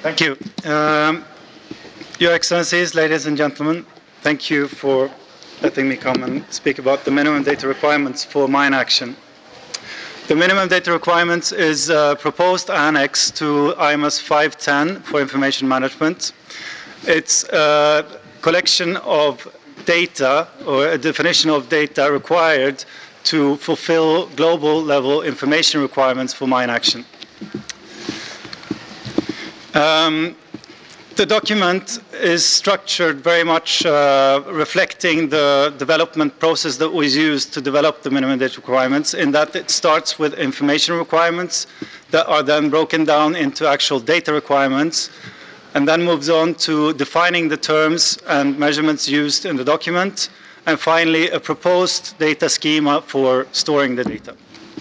Thank you. Your Excellencies, ladies and gentlemen, thank you for letting me come and speak about the minimum data requirements for mine action. The minimum data requirements is a proposed annex to IMS 510 for information management. It's a collection of data, or a definition of data required to fulfill global level information requirements for mine action. The document is structured very much reflecting the development process that was used to develop the minimum data requirements, in that it starts with information requirements that are then broken down into actual data requirements, and then moves on to defining the terms and measurements used in the document, and finally a proposed data schema for storing the data.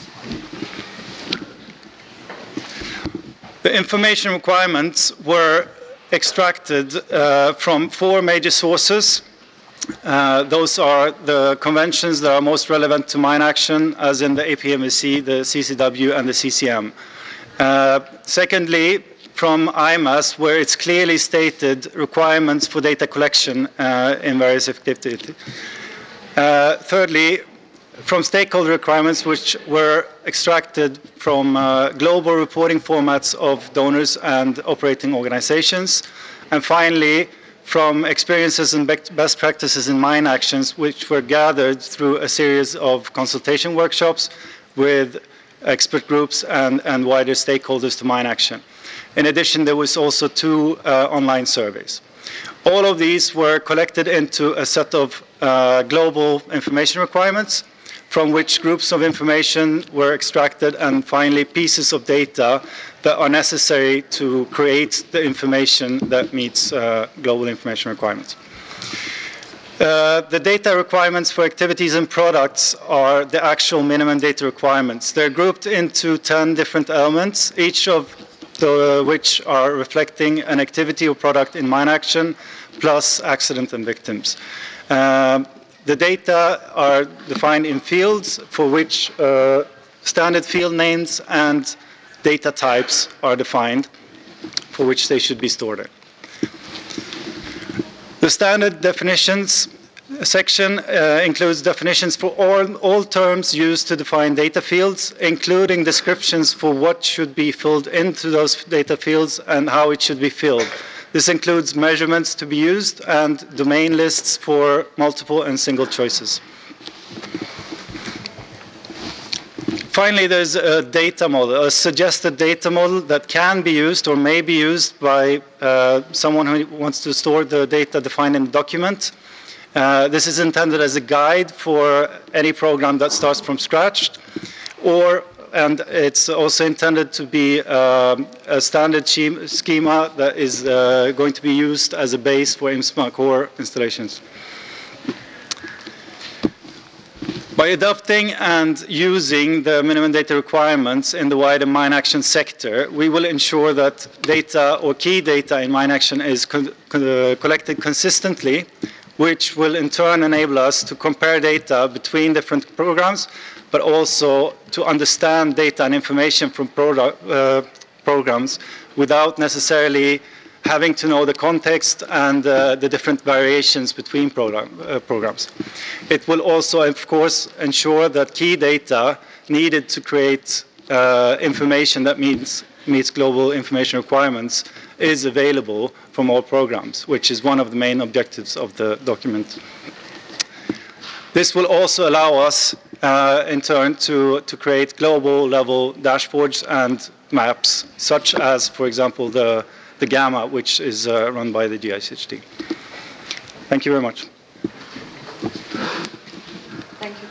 The information requirements were extracted from 4 major sources. Those are the conventions that are most relevant to mine action, as in the APMSC, the CCW, and the CCM. Secondly, from IMAS, where it's clearly stated requirements for data collection in various activities. Thirdly, from stakeholder requirements, which were extracted from global reporting formats of donors and operating organizations. And finally, from experiences and best practices in mine actions, which were gathered through a series of consultation workshops with expert groups and wider stakeholders to mine action. In addition, there was also 2 online surveys. All of these were collected into a set of global information requirements, from which groups of information were extracted, and finally pieces of data that are necessary to create the information that meets global information requirements. The data requirements for activities and products are the actual minimum data requirements. They're grouped into 10 different elements, each of which are reflecting an activity or product in mine action, plus accident and victims. The data are defined in fields for which standard field names and data types are defined for which they should be stored in. The standard definitions section includes definitions for all terms used to define data fields, including descriptions for what should be filled into those data fields and how it should be filled. This includes measurements to be used and domain lists for multiple and single choices. Finally, there's a data model, a suggested data model that can be used or may be used by someone who wants to store the data defined in the document. This is intended as a guide for any program that starts from scratch, and it's also intended to be a standard schema that is going to be used as a base for IMSMA core installations. By adopting and using the minimum data requirements in the wider mine action sector, we will ensure that data or key data in mine action is collected consistently, which will in turn enable us to compare data between different programs, but also to understand data and information from programs without necessarily having to know the context and the different variations between programs. It will also, of course, ensure that key data needed to create information that meets global information requirements is available from all programs, which is one of the main objectives of the document. This will also allow us, in turn, to create global level dashboards and maps, such as, for example, the GAMA, which is run by the GICHT. Thank you very much.